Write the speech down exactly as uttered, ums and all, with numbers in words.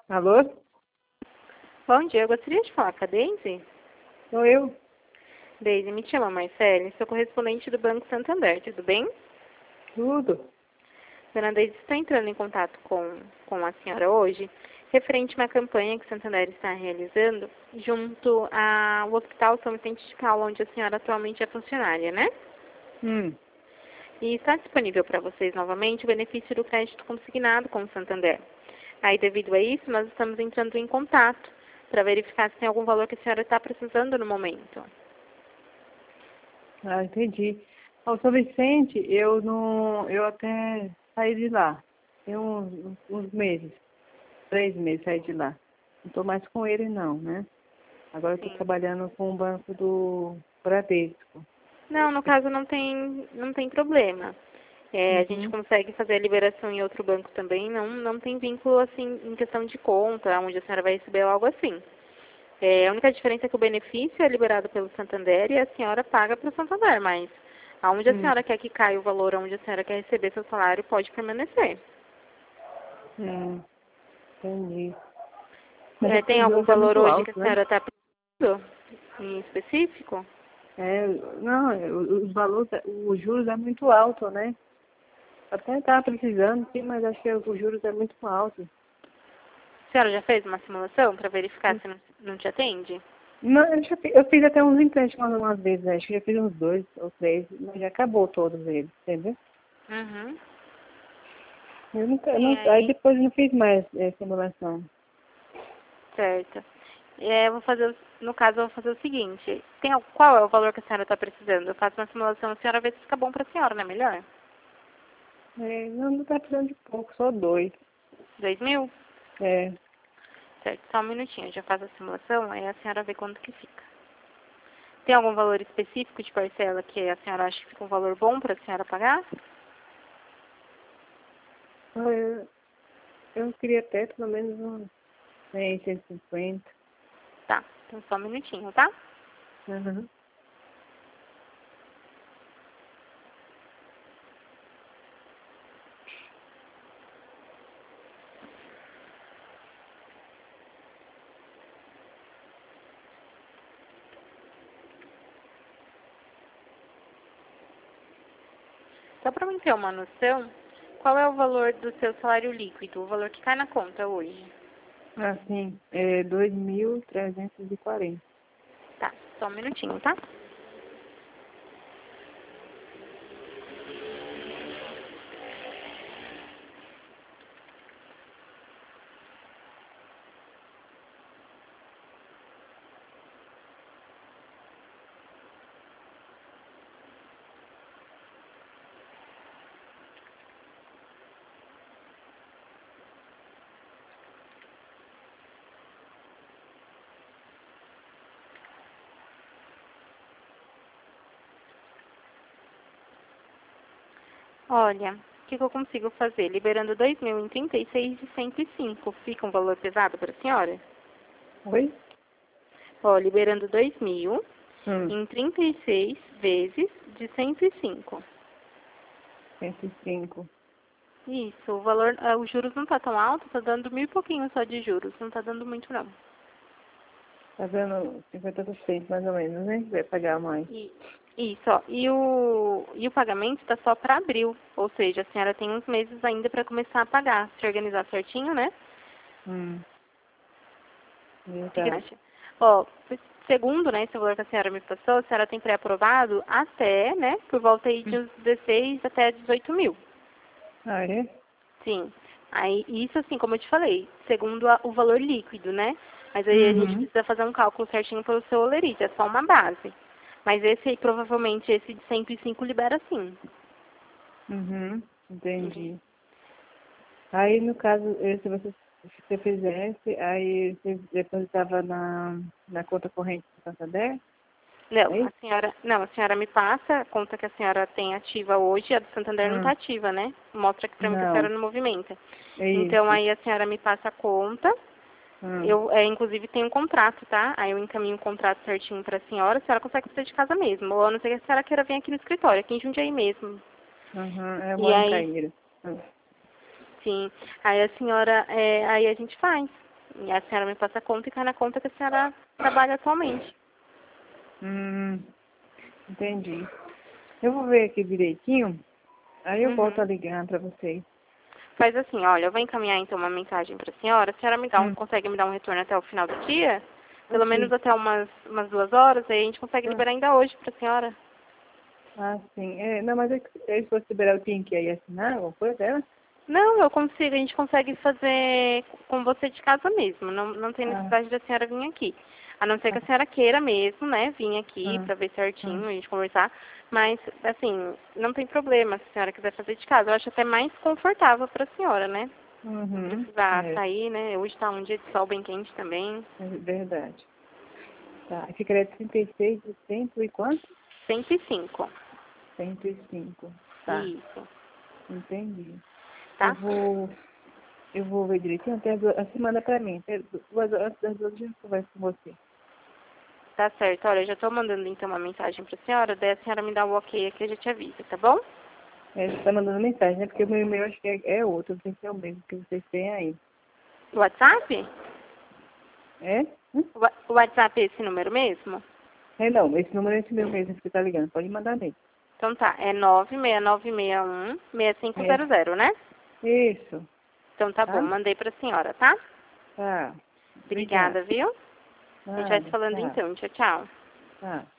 Alô? Bom dia, eu gostaria de falar com a Deise. Sou eu? Deise, me chama Marcele, sou correspondente do Banco Santander, tudo bem? Tudo. Dona Deise, estou entrando em contato com, com a senhora hoje, referente a uma campanha que o Santander está realizando junto ao Hospital São Vicente de Paulo, onde a senhora atualmente é funcionária, né? Hum. E está disponível para vocês novamente o benefício do crédito consignado com o Santander. Aí, devido a isso, nós estamos entrando em contato para verificar se tem algum valor que a senhora está precisando no momento. Ah, entendi. Ao São Vicente, eu não. Eu até saí de lá. Tem uns, uns meses. Três meses saí de lá. Não estou mais com ele não, né? Agora eu estou Sim. trabalhando com o banco do Bradesco. Não, no caso não tem, não tem problema. É, a gente Uhum. consegue fazer a liberação em outro banco também, não, não tem vínculo assim em questão de conta, onde a senhora vai receber algo assim. É, a única diferença é que o benefício é liberado pelo Santander e a senhora paga para o Santander, mas aonde a Hum. senhora quer que caia o valor, onde a senhora quer receber seu salário, pode permanecer. Hum. Entendi. Mas é É, porque tem os algum juros é valor muito hoje que alto, a né? senhora está precisando em específico? É, não, é, os valores, os juros é muito alto, né? Até estava precisando, sim, mas acho que os juros é muito alto. A senhora já fez uma simulação para verificar se não, não te atende? Não, eu, já, fi- eu fiz até uns empréstimos algumas vezes, acho que já fiz uns dois ou três, mas já acabou todos eles, entendeu? Uhum. Eu nunca, eu Sim, não, aí aí, depois eu não fiz mais é, simulação. certo. É, eu vou fazer, o- no caso, eu vou fazer o seguinte. Tem, al- qual é o valor que a senhora está precisando? Eu faço uma simulação, a senhora vê se fica bom para a senhora, não é melhor? É, não, não tá precisando de pouco, só dois. Dois mil? É, Certo, só um minutinho, eu já faço a simulação, aí a senhora vê quanto que fica. Tem algum valor específico de parcela que a senhora acha que fica um valor bom para a senhora pagar? eu, eu queria até pelo menos uns cem, cento e cinquenta. Tá, então só um minutinho, tá? Uhum. Só para mim ter uma noção, qual é o valor do seu salário líquido, o valor que cai na conta hoje? Ah, sim, é dois mil trezentos e quarenta. Tá, só um minutinho, tá? Olha, o que, que eu consigo fazer? Liberando dois mil em trinta e seis de cento e cinco, fica um valor pesado para a senhora? Oi? Ó, liberando dois mil Hum, em trinta e seis vezes de cento e cinco. cento e cinco. Isso, o valor, ah, os juros não tá tão alto, tá dando mil e pouquinho só de juros, não tá dando muito não. Tá dando cinquenta por cento mais ou menos, né? Vai pagar mais. E, isso, ó, e o, e o pagamento está só para abril, ou seja, a senhora tem uns meses ainda para começar a pagar, se organizar certinho, né? Hum, O que que verdade. acha? Ó, segundo, né, esse valor que a senhora me passou, a senhora tem pré-aprovado até, né, por volta aí de Hum. uns dezesseis até dezoito mil. Ah, é? Sim. Aí, isso assim, como eu te falei, segundo a- o valor líquido, né? Mas aí a gente Uhum. precisa fazer um cálculo certinho pelo seu olerite, é só uma base. Mas esse aí, provavelmente, esse de cento e cinco libera sim. Uhum. Uhum. Entendi. Aí, no caso, eh, se você, se você fizesse, aí você depositava na, na conta corrente do Santander? Não, É a isso? senhora, não, a senhora me passa a conta que a senhora tem ativa hoje, a do Santander não está Hum. ativa, né? Mostra aqui pra mim que a senhora Não. não movimenta. É Então isso. aí a senhora me passa a conta, Hum. eu é, inclusive tenho um contrato, tá? Aí eu encaminho o contrato certinho pra senhora, a senhora consegue fazer de casa mesmo. Ou a não ser que a senhora queira vir aqui no escritório, aqui em Jundiaí mesmo. Uhum. Eu E moro em aí, Caíra. Hum. sim, aí a senhora, é, aí a gente faz. E a senhora me passa a conta e cai na conta que a senhora trabalha atualmente. Hum, entendi. Eu vou ver aqui direitinho, aí eu Uhum. volto a ligar para vocês. Faz assim, olha, eu vou encaminhar então uma mensagem para a senhora. A senhora me dá um, Hum. consegue me dar um retorno até o final do dia? Pelo Ok. menos até umas, umas duas horas, aí a gente consegue Ah, liberar ainda hoje para a senhora. ah, sim. É, não, mas é que se fosse liberar, eu tinha que ir assinar alguma coisa dela? Não, eu consigo, a gente consegue fazer com você de casa mesmo. Não, não tem Ah, necessidade da senhora vir aqui. A não ser que ah, a senhora queira mesmo, né, vir aqui ah, para ver ah. certinho, a gente conversar. Mas, assim, não tem problema se a senhora quiser fazer de casa. Eu acho até mais confortável para a senhora, né? Não Uhum. precisar É, sair, né? Hoje está um dia de sol bem quente também. é verdade. Tá. Ficaria trinta e seis de cento e quanto? cento e cinco. Cento e cinco. Tá. Isso. Entendi. Eu Tá? vou, eu vou ver direitinho, até as duas, assim manda pra mim. Até duas, antes das duas eu já converso com você. Tá certo. Olha, eu já tô mandando então uma mensagem pra senhora, daí a senhora me dá o ok aqui, eu já te aviso, tá bom? É, você tá mandando mensagem, né? Porque o meu e-mail acho que é, é outro, não sei se é o mesmo que vocês têm aí. WhatsApp? É? Hum? O wa- o WhatsApp é esse número mesmo? É não, esse número é esse meu mesmo que você tá ligando. Pode mandar mesmo. Então tá, é nove seis nove seis um, seis cinco É. zero zero, né? Isso. Então tá bom, Tá? mandei pra senhora, tá? Tá. Obrigada. Obrigada, viu? A gente vai se Nada. falando Tá. então. Tchau, tchau. Tá.